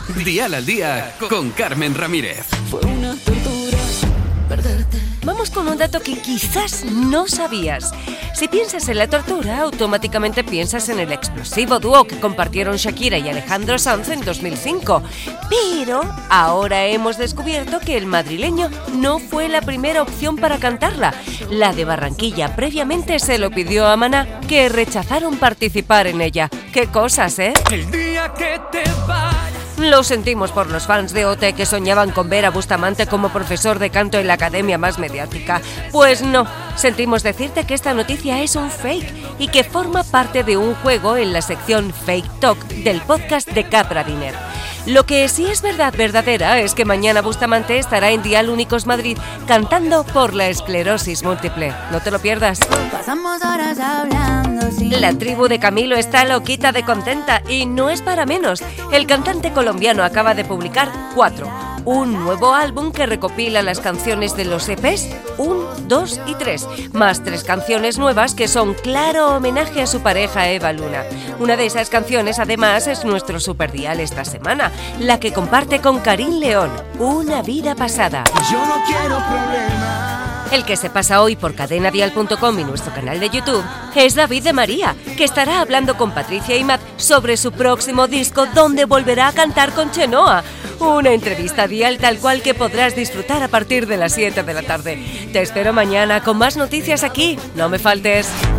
Dial al Día con Carmen Ramírez. Fue una tortura perderte. Vamos con un dato que quizás no sabías. Si piensas en la tortura, automáticamente piensas en el explosivo dúo que compartieron Shakira y Alejandro Sanz en 2005. Pero ahora hemos descubierto que el madrileño no fue la primera opción para cantarla. La de Barranquilla previamente se lo pidió a Maná, que rechazaron participar en ella. ¡Qué cosas, eh! El día que te vayas. Lo sentimos por los fans de OT que soñaban con ver a Bustamante como profesor de canto en la academia más mediática. Pues no, sentimos decirte que esta noticia es un fake y que forma parte de un juego en la sección Fake Talk del podcast de Capra Diner. Lo que sí es verdadera es que mañana Bustamante estará en Dial Únicos Madrid cantando por la esclerosis múltiple. No te lo pierdas. Pasamos horas hablando sin... La tribu de Camilo está loquita de contenta y no es para menos. El cantante colombiano acaba de publicar 4, un nuevo álbum que recopila las canciones de los EPs 1, 2 y 3, más 3 canciones nuevas que son claro homenaje a su pareja Eva Luna. Una de esas canciones además es nuestro superdial esta semana, la que comparte con Karim León, Una vida pasada. Yo no quiero problemas. El que se pasa hoy por cadenadial.com y nuestro canal de YouTube es David de María, que estará hablando con Patricia y Matt sobre su próximo disco donde volverá a cantar con Chenoa. Una entrevista Dial tal cual que podrás disfrutar a partir de las 7 de la tarde. Te espero mañana con más noticias aquí. No me faltes.